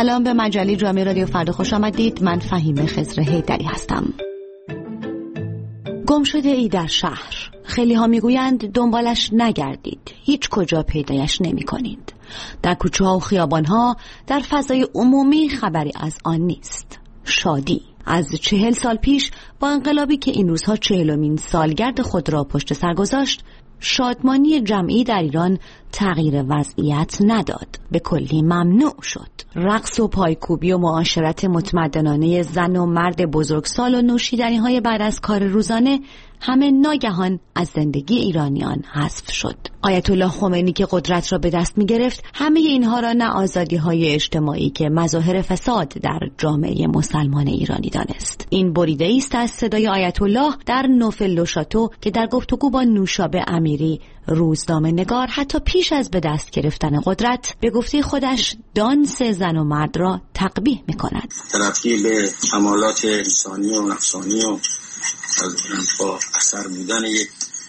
سلام، به مجله جامعه رادیو فردا خوش آمدید. من فهیمه خضر حیدری هستم. گم شده ای در شهر. خیلی ها میگویند دنبالش نگردید، هیچ کجا پیدایش نمی کنید. در کوچه ها و خیابان ها، در فضای عمومی خبری از آن نیست. شادی از 40 سال پیش با انقلابی که این روزها 40مین سالگرد خود را پشت سر گذاشت، شادمانی جمعی در ایران تغییر وضعیت نداد، به کلی ممنوع شد. رقص و پایکوبی و معاشرت متمدنانه زن و مرد بزرگسال و نوشیدنی‌های بعد از کار روزانه همه ناگهان از زندگی ایرانیان حذف شد. آیت الله خمینی که قدرت را به دست می گرفت، همه اینها را نه آزادی‌های اجتماعی که مظاهر فساد در جامعه مسلمان ایرانی دانست. این بریده است از صدای آیت الله در نوفل لوشاتو که در گفتگو با نوشابه امیری روزنامه نگار حتی پیش از به دست گرفتن قدرت به گفته خودش دانس زن و مرد را تقبیح می کند. تبدیل به کمالات انسانی و نفسانی و با اثر بودن یک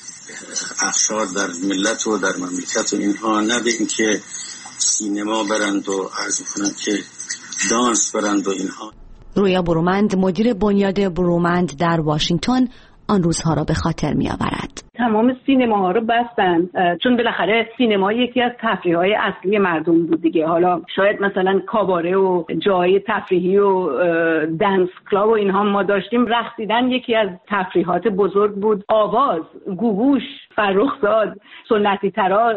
افراد در ملت و در مملکت و اینها، نه به این که سینما برند و عرض کنند که دانس برند و اینها. رویا برومند، مدیر بنیاد برومند در واشنگتن، آن روزها را به خاطر می آورد. تمام سینماها رو بستن چون بالاخره سینما یکی از تفریح‌های اصلی مردم بود دیگه. حالا شاید مثلا کاباره و جای تفریحی و دنس کلاب و اینها ما داشتیم، رقصیدن یکی از تفریحات بزرگ بود. آواز، گوگوش، فرخزاد، سنتی ترا،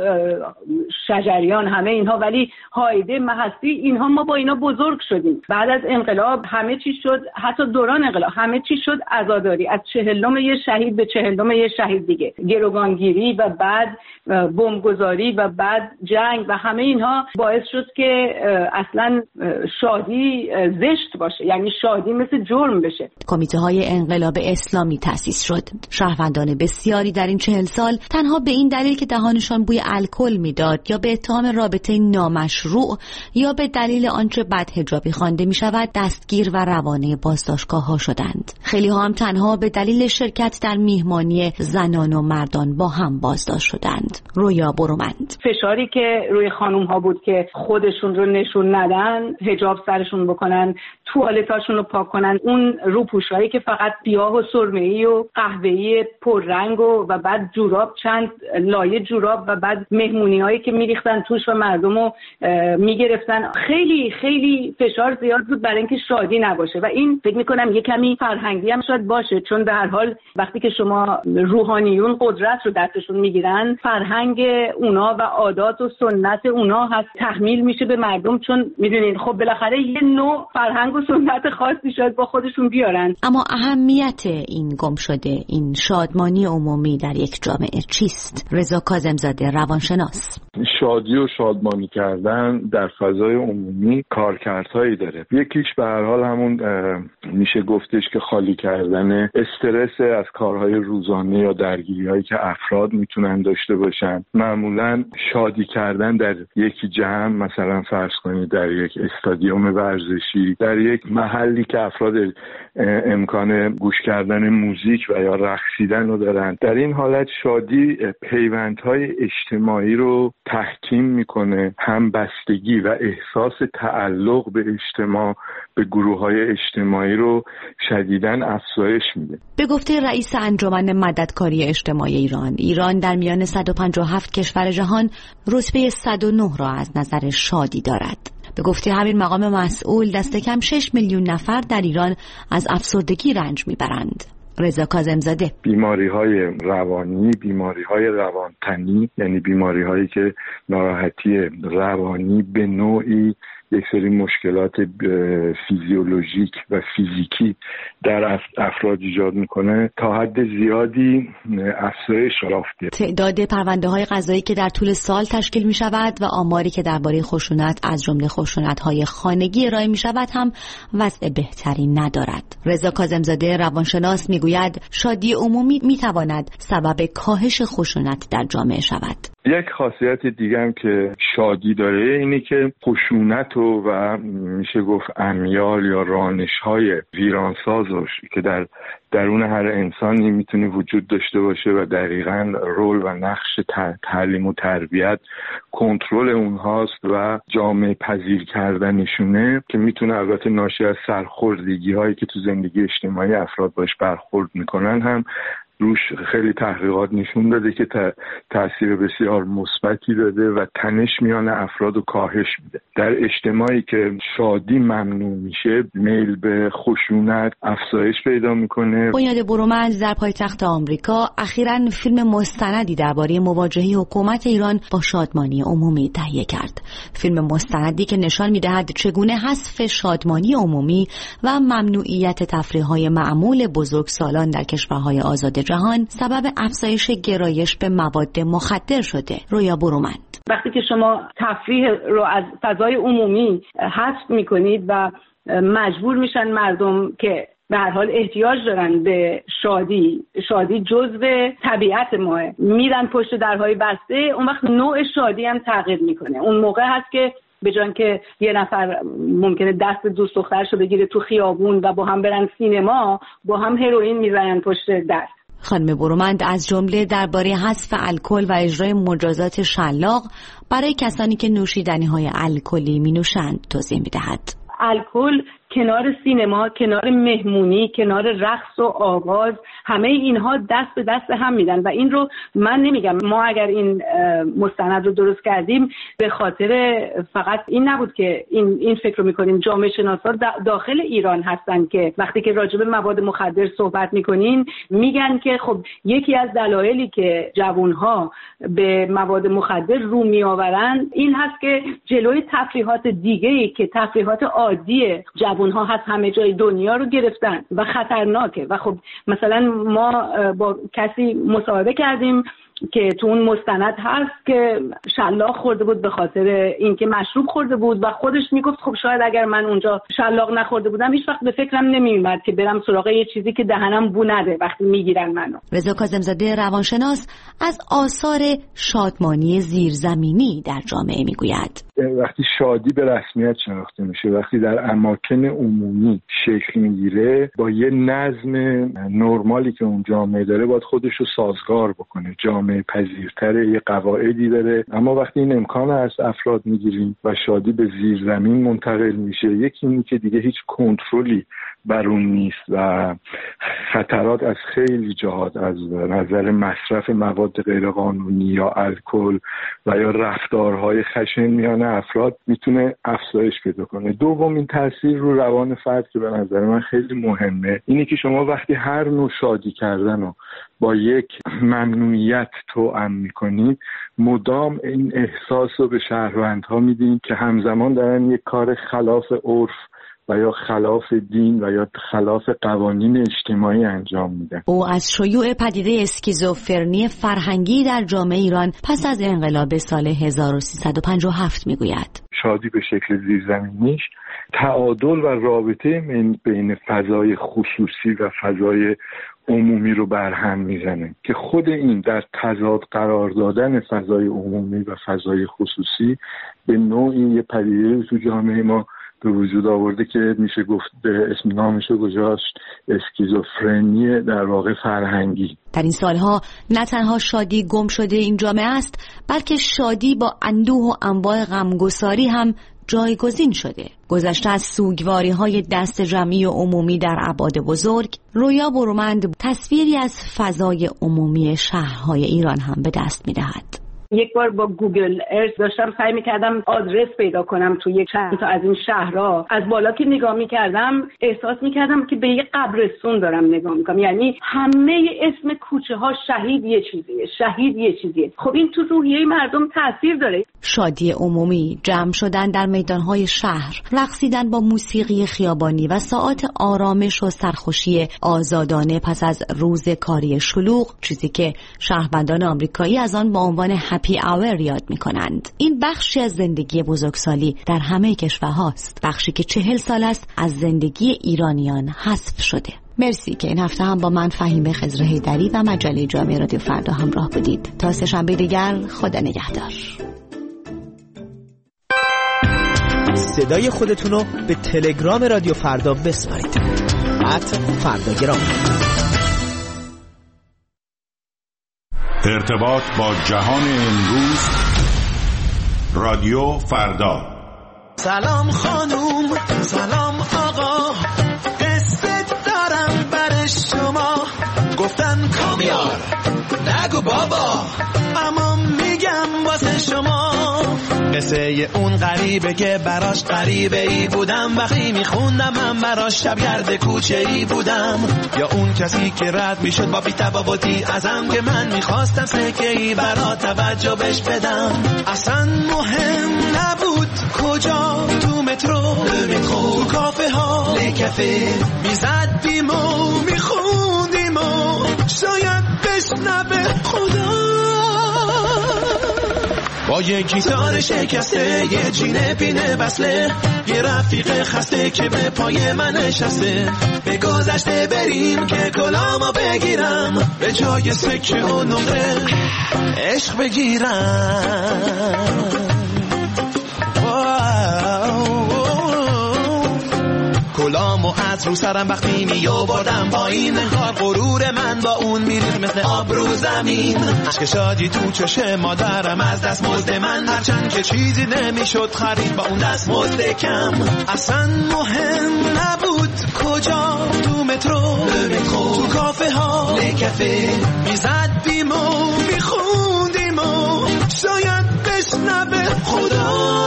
شجریان، همه اینها. ولی هایده، محسی، اینها ما با اینا بزرگ شدیم. بعد از انقلاب همه چی شد، حتی دوران انقلاب همه چی شد عزاداری، از 40 یه شهید به 40 یه شهید دیگه، گروگانگیری و بعد بمبگذاری و بعد جنگ و همه اینها باعث شد که اصلا شادی زشت باشه، یعنی شادی مثل جرم بشه. کمیته های انقلاب اسلامی تأسیس شد. شهروندان بسیاری در این 40 سال تنها به این دلیل که دهانشان بوی الکل میداد یا به اتهام رابطه نامشروع یا به دلیل آنچه بدحجابی خوانده می شود دستگیر و روانه بازداشتگاه ها شدند. خیلی ها هم تنها به دلیل شرکت در میهمانی زنان و مردان با هم بازداشت شدند. رویا برومند. فشاری که روی خانم ها بود که خودشون رو نشون ندن، حجاب سرشون بکنن، توالتاشون رو پاک کنن، اون روپوشایی که فقط سیاه و سرمه‌ای و قهوه‌ای پررنگ و بعد جوراب، چند لایه جوراب و بعد مهمونی‌هایی که میریختن توش و مردمو میگرفتن. خیلی خیلی فشار زیاد بود برای اینکه شادی نباشه و این فکر می‌کنم یه کمی فرهنگی هم شاید باشه، چون به هر حال وقتی که شما روحانیون قدرت رو دستشون میگیرن، فرهنگ اونا و عادات و سنت اونا هست تحمیل میشه به مردم، چون میدونین خب بالاخره یه نوع فرهنگ و سنت خاصی شاید با خودشون بیارن. اما اهمیت این گم شده، این شادمانی عمومی در یک جامعه چیست؟ رضا کاظم‌زاده، روانشناس. شادی و شادمانی کردن در فضای عمومی کارکردهایی داره. یکیش به هر حال همون میشه گفتش که خالی کردن استرس از کارهای روزانه یا درگیری‌هایی که افراد میتونن داشته باشن. معمولاً شادی کردن در یک جمع، مثلا فرض کنید در یک استادیوم ورزشی، در یک محلی که افراد امکان گوش کردن موزیک و یا رقصیدن رو دارن، در این حالت شادی پیوندهای اجتماعی رو تحکیم میکنه، همبستگی و احساس تعلق به اجتماع، به گروه‌های اجتماعی رو شدیداً افزایش میده. به گفته رئیس انجمن مددکاری اجتماعی ایران در میان 157 کشور جهان رتبه 109 را از نظر شادی دارد. به گفته همین مقام مسئول دست کم 6 میلیون نفر در ایران از افسردگی رنج میبرند. رضا کاظم‌زاده. بیماری‌های روانی، بیماری‌های روانتنی، یعنی بیماری‌هایی که ناراحتی روانی به نوعی یک سری مشکلات فیزیولوژیک و فیزیکی در افراد ایجاد میکنه، تا حد زیادی افزایش یافته. تعداد پرونده‌های قضایی که در طول سال تشکیل می‌شود و آماری که درباره خشونت از جمله خشونت‌های خانگی ارائه می‌شود هم وضع بهتری ندارد. رضا کاظم‌زاده، روانشناس، میگوید شادی عمومی می‌تواند سبب کاهش خشونت در جامعه شود. یک خاصیت دیگه هم که شادی داره اینه که خشونت و میشه گفت امیال یا رانش‌های ویرانسازش که در درون هر انسانی میتونه وجود داشته باشه و دقیقاً رول و نقش تعلیم و تربیت کنترل اونهاست و جامعه پذیر کردنشونه، که میتونه البته ناشی از سرخوردگی هایی که تو زندگی اجتماعی افراد باش برخورد میکنن هم روش خیلی تحقیقات نشون داده که تأثیر بسیار مثبتی داده و تنش میان افراد رو کاهش میده. در اجتماعی که شادی ممنوع میشه، میل به خشونت افزایش پیدا میکنه. بنیاد برومند در پایتخت آمریکا اخیراً فیلم مستندی درباره مواجهه حکومت ایران با شادمانی عمومی تهیه کرد. فیلم مستندی که نشان میدهد چگونه حذف شادمانی عمومی و ممنوعیت تفریح‌های معمول بزرگسالان در کشورهای آزاد جهان سبب افزایش گرایش به مواد مخدر شده. رویا برومند: وقتی که شما تفریح رو از فضای عمومی حذف میکنید و مجبور میشن مردم که به هر حال احتیاج دارن به شادی جزء طبیعت ماه، میرن پشت درهای بسته، اون وقت نوع شادی هم تغییر میکنه. اون موقع هست که به جای که یه نفر ممکنه دست دوست دخترشو بگیره تو خیابون و با هم برن سینما، با هم هروئین میزنن پشت دست. خانم برومند از جمله درباره حذف الکل و اجرای مجازات شلاق برای کسانی که نوشیدنی‌های الکلی می‌نوشند توضیح می‌دهد. الکل کنار سینما، کنار مهمونی، کنار رقص و آواز، همه اینها دست به دست هم میدن و این رو من نمیگم. ما اگر این مستند رو درست کردیم به خاطر فقط این نبود که این فکر رو میکنیم. جامعه شناسا داخل ایران هستن که وقتی که راجع به مواد مخدر صحبت میکنین میگن که خب یکی از دلایلی که جوانها به مواد مخدر رو میآورن این هست که جلوی تفریحات دیگه‌ای که تفریحات عادی جوانها هست همه جای دنیا رو گرفتن و خطرناکه. و خب مثلا ما با کسی مصاحبه کردیم که تو اون مستند هست که شلاق خورده بود به خاطر اینکه مشروب خورده بود و خودش میگفت خب شاید اگر من اونجا شلاق نخورده بودم هیچ وقت به فکرم نمیومد که برم سراغ یه چیزی که دهنم بو نده وقتی میگیرن منو. رضا کاظم‌زاده روانشناس از آثار شادمانی زیرزمینی در جامعه میگوید: وقتی شادی به رسمیت شناخته میشه، وقتی در اماکن عمومی شکل میگیره، با یه نظم نرمالی که اون جامعه داره باید خودش رو سازگار بکنه، جامعه پذیرتره، یه قواعدی داره. اما وقتی این امکان از افراد میگیریم و شادی به زیرزمین منتقل میشه، یکی اینی که دیگه هیچ کنترلی بر اون نیست و خطرات از خیلی جهات، از نظر مصرف مواد غیرقانونی یا الکل و یا رفتارهای خشن میان افراد میتونه افزایش پیدا کنه. دومین تاثیر رو روان فرد که به نظر من خیلی مهمه اینه که شما وقتی هر نوع شادی کردن رو با یک ممنوعیت توأم میکنید، مدام این احساس رو به شهروندها میدین که همزمان دارن یک کار خلاف عرف و یا خلاف دین و یا خلاف قوانین اجتماعی انجام میدن. او از شیوع پدیده اسکیزوفرنی فرهنگی در جامعه ایران پس از انقلاب سال 1357 میگوید: شادی به شکل زیرزمینیش تعادل و رابطه بین فضای خصوصی و فضای عمومی رو برهم میزنه که خود این در تضاد قرار دادن فضای عمومی و فضای خصوصی به نوعی یه پدیده تو جامعه ما به وجود آورده که میشه گفت به اسم نامشو گذاشت اسکیزوفرنی در واقع فرهنگی. در این سالها نه تنها شادی گم شده این جامعه است، بلکه شادی با اندوه و انواع غمگساری هم جایگزین شده. گذشته از سوگواری‌های دست جمعی و عمومی در ابعاد بزرگ، رویا برومند تصویری از فضای عمومی شهرهای ایران هم به دست می‌دهد. یک بار با گوگل ارث داشتم سعی می‌کردم آدرس پیدا کنم تو یک چند تا از این شهرها. از بالا که نگاه می‌کردم احساس می‌کردم که به یک قبرستون دارم نگاه می‌کنم. یعنی همه اسم کوچه‌ها شهید یه چیزیه. خب این تو روحیه مردم تاثیر داره. شادی عمومی، جمع شدن در میدان‌های شهر، رقصیدن با موسیقی خیابانی و ساعات آرامش و سرخوشی آزادانه پس از روز کاری شلوغ، چیزی که شهروندان آمریکایی از آن با عنوان هپی آور یاد می‌کنند. این بخشی از زندگی بزرگسالی در همه کشورهاست، بخشی که 40 سال است از زندگی ایرانیان حذف شده. مرسی که این هفته هم با من فهیم خضر حیدری و مجله جامعه رادیو فردا همراه بودید. تا سه‌شنبه دیگر، خدا نگهدار. صدای خودتونو به تلگرام رادیو فردا بسپارید. @فرداگرام. ارتباط با جهان امروز، رادیو فردا. سلام خانوم، سلام آقا، قصه دارم برای شما. گفتن کامیار نگو بابا، اما میگم واسه شما. قصه اون غریبه که براش غریبه ای بودم، وقتی میخوندم من براش شبگرد کوچه ای بودم. یا اون کسی که رد میشد با بی‌تفاوتی ازم، که من میخواستم سکه ای برا توجه بش بدم. اصلا مهم نبود کجا، تو مترو، تو کافه ها، لکفه میزدیم و میخوندیم و شاید بشنبه خدا. با یه گیتار شکسته، یه جینه پینه بسله، یه رفیق خسته که به پای من نشسته. به گذشته بریم که کلامو بگیرم، به جای سکه و نمره عشق بگیرم. کلامو از رو سرم وقتی میآوردم پایین، انگار غرور من با اون میریخت مثل آب رو زمین. عشق شادی تو چشم مادرم از دست مزد من، هرچند که چیزی نمیشد خرید با اون دست مزد کم. اصلا مهم نبود کجا، تو مترو، تو کافه ها، لکفه میزدیم و میخوندیم و شاید بشنبه خدا.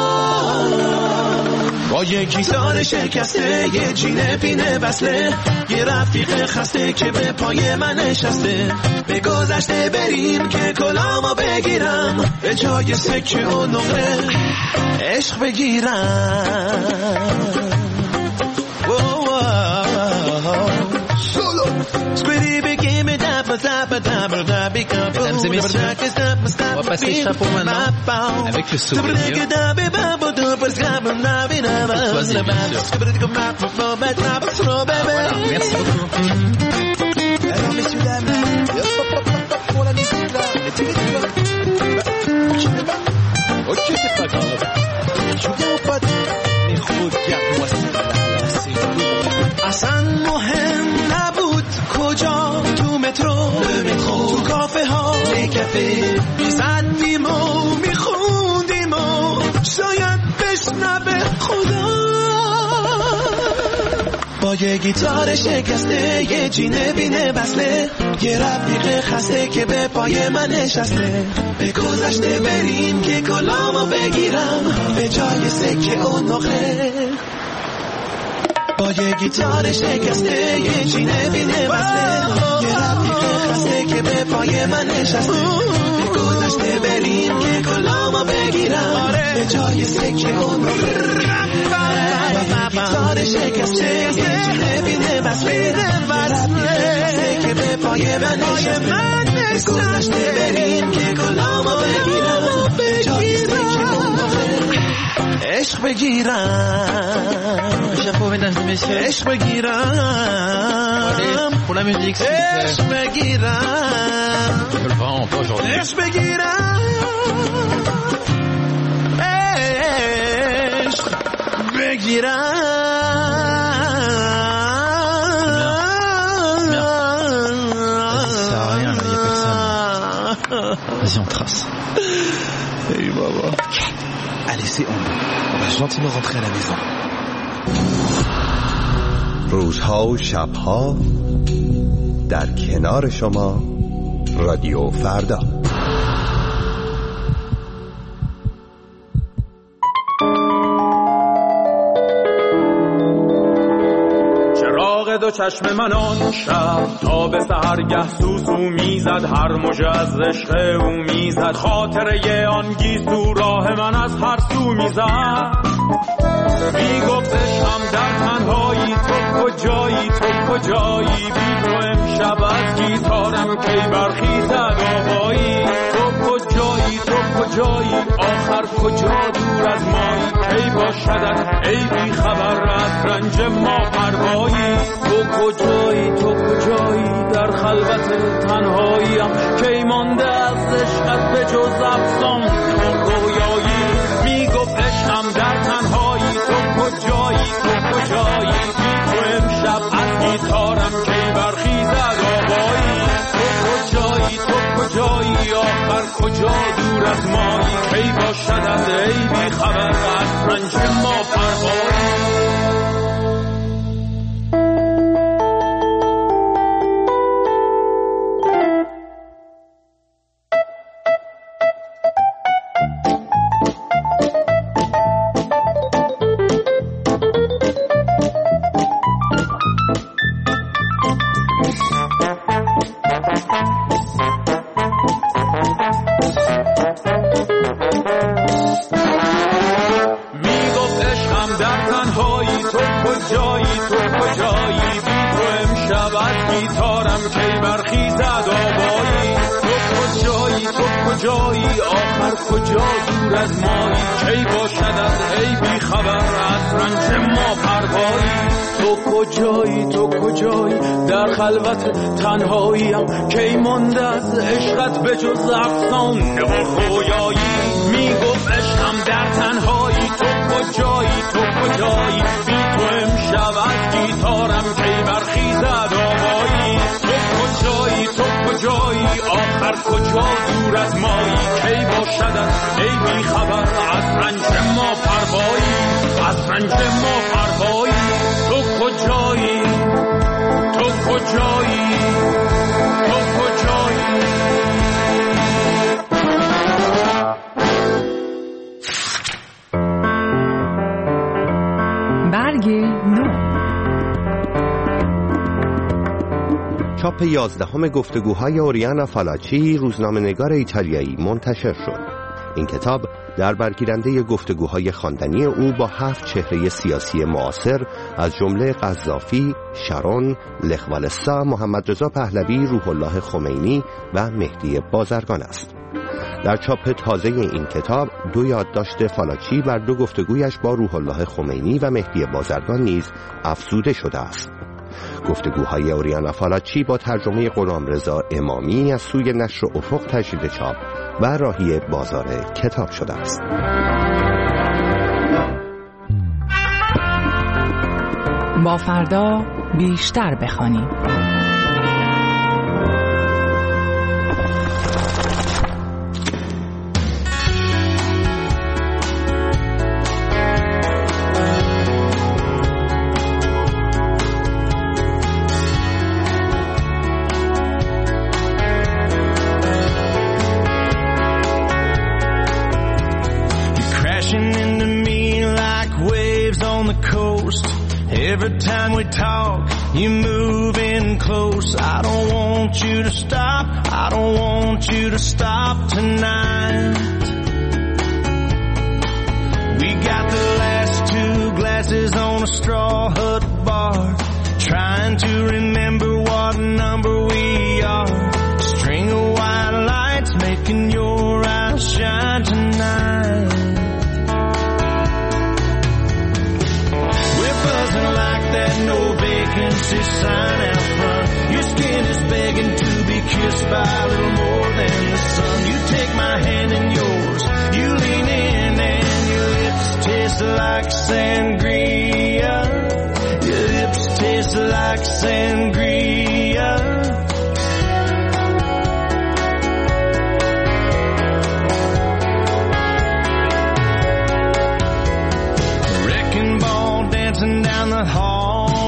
با یه گیتار شکسته، یه جینه پینه بسله، یه رفیق خسته که به پای من نشسته. به گذشته بریم که کلامو بگیرم، به جای سکه و نمره عشق بگیرم. Mesdames et messieurs, on va passer chapeau maintenant avec le souvenir. Voilà, merci beaucoup. Alors messieurs, dames, pour la musique là, mettez-les là. Ok, c'est pas grave. Je viens au pote. Mais regarde-moi ça là, c'est cool. اصلا مهم نبود کجا، تو مترو، تو کافه ها، لکفه میزدیم و میخوندیم و شاید بشنبه خدا. با یه گیتار شکسته، یه جینه بینه بسله، یه رفیق خسته که به پای من نشسته. به گذشته بریم که کلامو بگیرم، به جای سکه و نقره. با یه گیتار شکسته، یه جینه بینه بسته، یه رفیق خسته که به پای من نشسته. به گذشته بریم که کلامو بگیرم، به جای سکه و نقره. گیتار شکسته، یه جینه بینه بسته، یه رفیق خسته که به پای من نشسته. به گذشته بریم که کلامو بگیرم، به جای سکه و نقره عشق بگیرم. Chapeau, mesdames et messieurs. عشق بگیرم. Allez, pour la musique, s'il vous plaît. عشق بگیرم. Je le vends, pas aujourd'hui. عشق بگیرم. عشق بگیرم. Ça sert à rien, il n'y a personne. Vas-y, on trace. Hey baba. Allez, c'est on va gentiment rentrer à la maison. روزها و شبها در کنار شما، رادیو فردا. چراغ دو چشم من آن شب تا به سحرگه سوسو میزد، هر موجه از عشق او میزد، خاطره آن گیسو راه من از هر سو میزد. میگفتش هم در تنهایی تو کجایی، تو کجایی، بی تو امشب از گیتارم کی برخیزد آوایی. تو کجایی، تو کجایی، آخر کجا دور از مایی، کی باشدت ای بی خبر از رنج ما پروایی. تو کجایی تو کجایی در خلوت تنهاییم، کی مانده از عشقت به جز افسان رویایی. میگفت عشقم در تنهایی، تو کجایی تو کجایی، بی تو امشب از گیتارم کی برخیزد آوایی. تو کجایی تو کجایی آخر کجا دور از مایی، کی باشدت ای بی خبر از رنج ما پروایی. کجا دور از مایی، کی باشدت ای بی خبر از رنج ما پروایی. تو کجایی تو کجایی در خلوت تنهاییم، کی مانده از عشقت به جز افسانه و رویایی. میگفت عشقم در تنهایی، تو کجایی تو کجایی، بی تو امشب از گیتارم کی برخیزد آوایی. تو کجایی تو کجایی آخر کجا دور از مایی، کی باشدت ای بی خبر از رنج ما پروایی. از رنج ما پروایی. تو کجایی تو کجایی تو کجایی. برگ نو. چاپ 11 گفتگوهای اوریانا فالاچی، روزنامه‌نگار ایتالیایی منتشر شد. این کتاب در برگیرنده گفتگوهای خواندنی او با 7 چهره سیاسی معاصر از جمله قذافی، شارون، لخ والسا، محمد رضا پهلوی، روح الله خمینی و مهدی بازرگان است. در چاپ تازه این کتاب 2 یادداشت فالاچی بر 2 گفتگویش با روح الله خمینی و مهدی بازرگان نیز افزوده شده است. گفتگوهای اوریانا فالاچی با ترجمه غلامرضا امامی از سوی نشر افق تجدید چاپ و راهی بازار کتاب شده است. با فردا بیشتر بخوانیم. Every time we talk, you're moving close. I don't want you to stop. I don't want you to stop tonight. We got the last 2 glasses on a straw hut bar, trying to remember what number we are. String of white lights making your eyes shine tonight. That no vacancy sign out front. Your skin is begging to be kissed by a little more than the sun. You take my hand in yours, you lean in and your lips taste like sangria. Your lips taste like sangria. Wrecking ball dancing down the hall.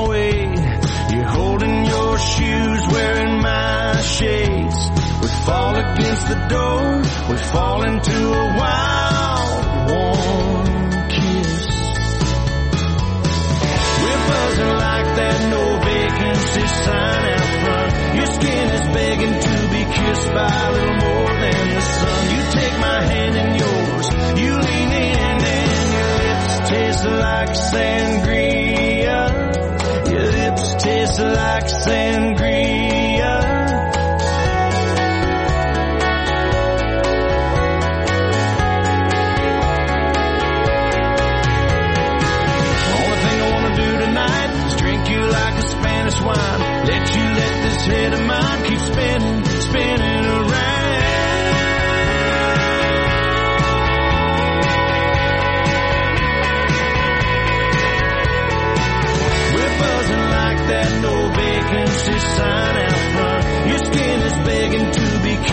Shoes wearing my shades. We fall against the door. We fall into a wild, warm kiss. We're buzzing like that no vacancy sign out front. Your skin is begging to be kissed by a little more than the sun. You take my hand in yours. You lean in and your lips taste like sangria. Your lips taste like sangria.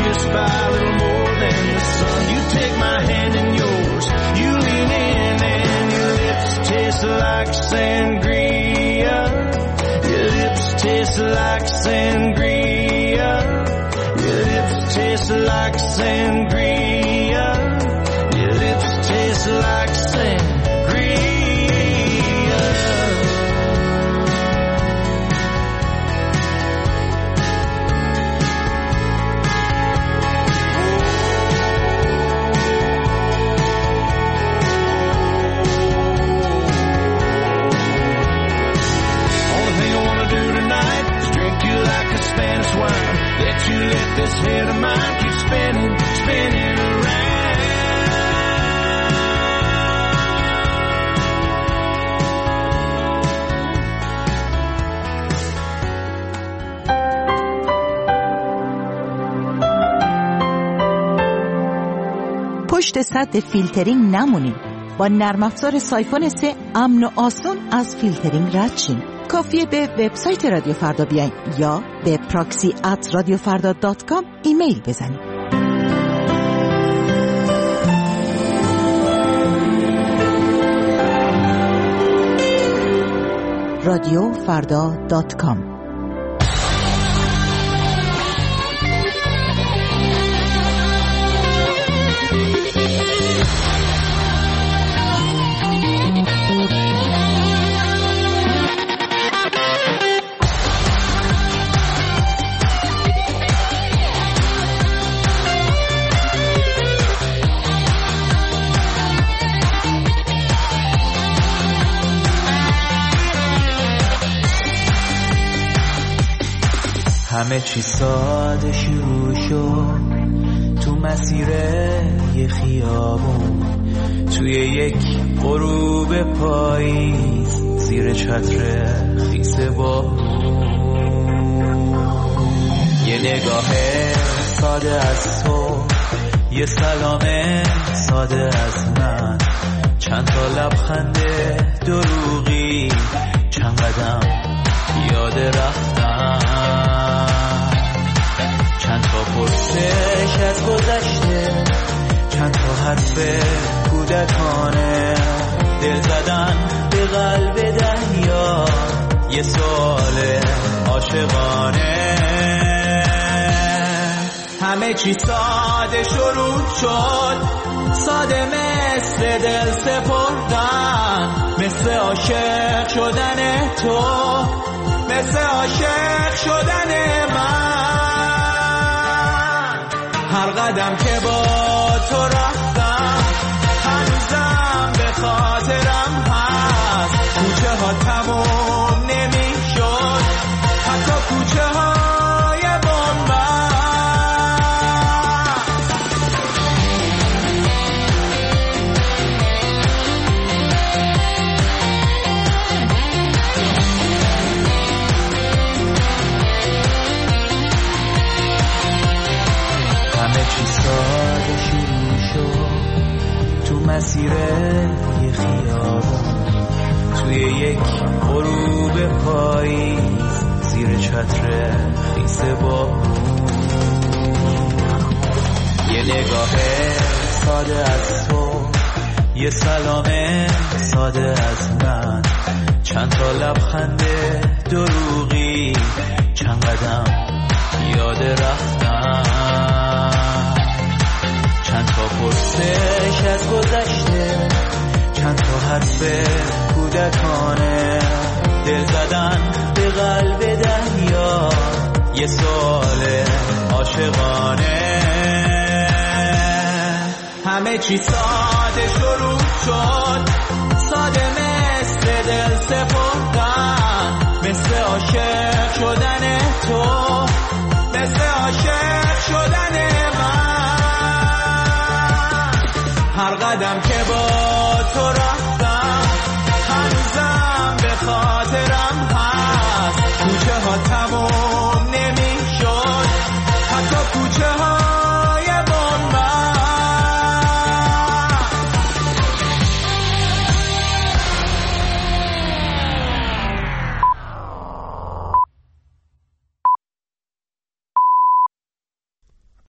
just by a little more than the sun. You take my hand in yours, you lean in and your lips taste like sangria. Your lips taste like sangria. Your lips taste like sangria. Your lips taste like sangria. Let you let this head of mine keep spinning, spinning around. پشت سد فیلترینگ نمونین. با نرم افزار سایفون 3 امن و آسان از فیلترینگ رد شین. کافیه به وبسایت رادیو فردا بیاین یا به proxy@radiofarda.com ایمیل بزنید. radiofarda.com همه چی ساده شروع شد تو مسیر یه خیابون، توی یک غروب پاییز زیر چتر خیس بارون. یه نگاه ساده از تو، یه سلام ساده از من، چند تا لبخند دروغی، چند قدم یاد رفتم، چند تا پرسش از گذشته، چند تا حرف کودکانه، دل زدن به قلب دریا، یه سوال عاشقانه. همه چی ساده شروع شد، ساده مثل دل سپردن، مثل عاشق شدن تو، مثل عاشق شدن من. هر قدم که با تو رفتم هنوزم به خاطرم هست، کوچه ها تموم نمی شد، حتی کوچه های بنبست. همه چی ساده شروع شد تو مسیر یه خیابون، توی یک غروب پاییز زیر چتر خیس بارون. یه نگاه ساده از تو، یه سلام ساده از من، چند تا لبخند دروغی، چند قدم یاد رفتم، چند تا پرسش از گذشته، چند تا حرف کودکانه، دل زدن به قلب دریا، یه سوال عاشقانه. همه چی ساده شروع شد، ساده مثل دل سپردن، مثل عاشق شدن تو، مثل عاشق شدن من. هر قدم که با تو رفتم هنوزم به خاطرم هست، کوچه ها تموم نمی شد، حتی کوچه ها